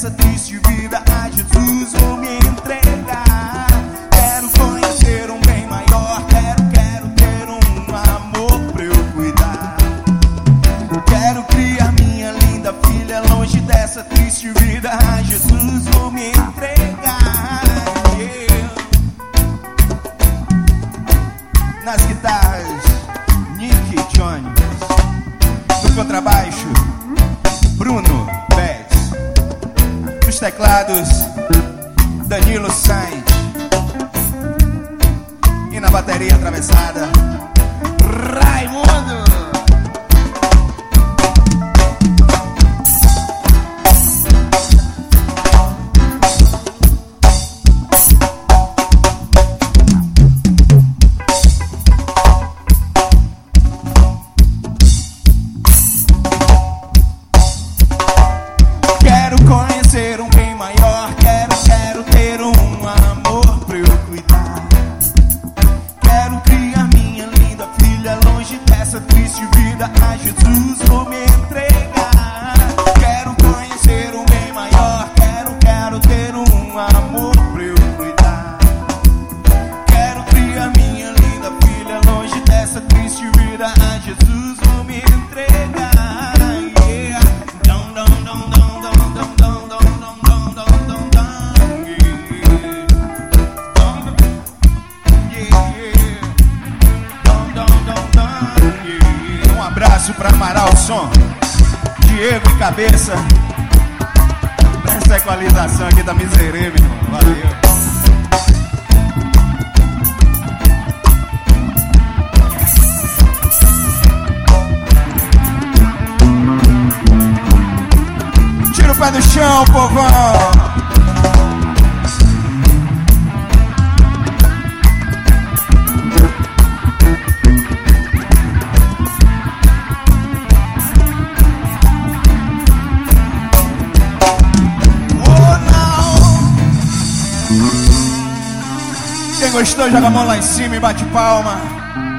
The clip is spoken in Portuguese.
dessa triste vida a Jesus vou me entregar. Quero conhecer um bem maior, quero ter um amor pra eu cuidar. Quero criar minha linda filha longe dessa triste vida a Jesus vou me entregar. Yeah. Nas guitarras, Nick Jones. No contrabaixo, Bruno Betts. Nos teclados, Danilo Sainz. E na bateria atravessada, Raimundo. Conhecer um bem maior, quero ter um amor pra eu cuidar. Quero criar minha linda filha longe dessa triste vida a Jesus vou me entregar. Quero conhecer um bem maior, quero ter um amor pra eu cuidar. Quero criar minha linda filha longe dessa triste vida a Jesus vou me entregar. Abraço pra Amaral Som, Diego e Cabeça. Essa equalização aqui da miserê, meu irmão. Valeu. Tira o pé do chão, povão. Quem gostou, joga a mão lá em cima e bate palma.